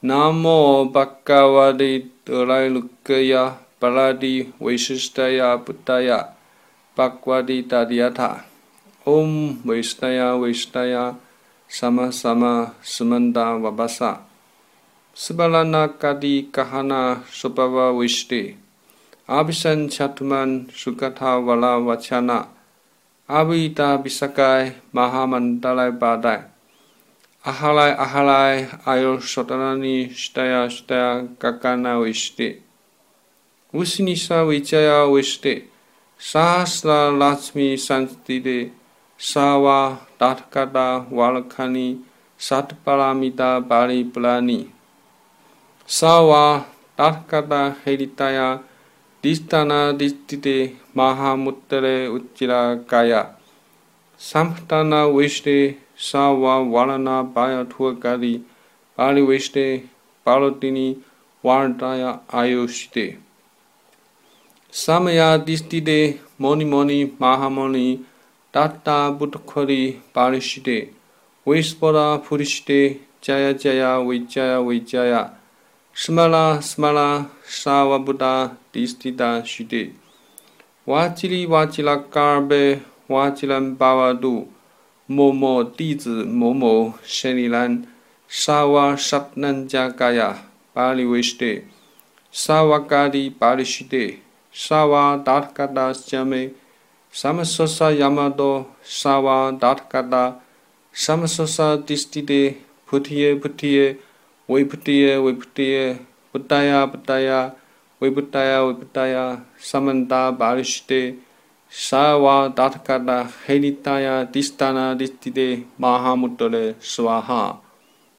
Namo Bhagavate Trailukaya Paradi Vaisistaya Buddhaya Bhagavati Tadhyatha. Om Vaisnaya Sama Sama Sumanda Vabasa Sebalana Kadi Kahana Subhava Vishti Abhisan Chatuman Sukatha Vala Vachana Abhita Bisakai Mahamandalai Badai Ahalai Ayo Sotanani Shtaya Kakana Vishti Usinisa Vichaya Vishti Sahasra Lakshmi Sanstite Sawa Tatkata Valakani Satparamita Bali Plani Sawa Tatkata Heritaya Distana Distite Mahamuttere Uchira Kaya Samhtana Vishte Sawa Valana Bayathurkari Bali Vishte Palotini Vardaya Ayushite Samaya Distite Moni Mahamoni Tata Buddhakari Parishite Vispora Purishite Jaya Vijaya Smala Sawa Buddha Distita Shite Vachila Karbe Vachilan Bavadu Momo Dizi Momo Shenilan Sawa Satnan Jakaya Bali Vishte Sawa Kadi Parishite Sawa Datkata Jame Samasosa Yamado Sawa Datkata Samasosa Distite Putiye Viputiye Buddhaya Viputaya Samanta Barishite Sawa Datkata Helitaya Distana Distite Mahamutore Swaha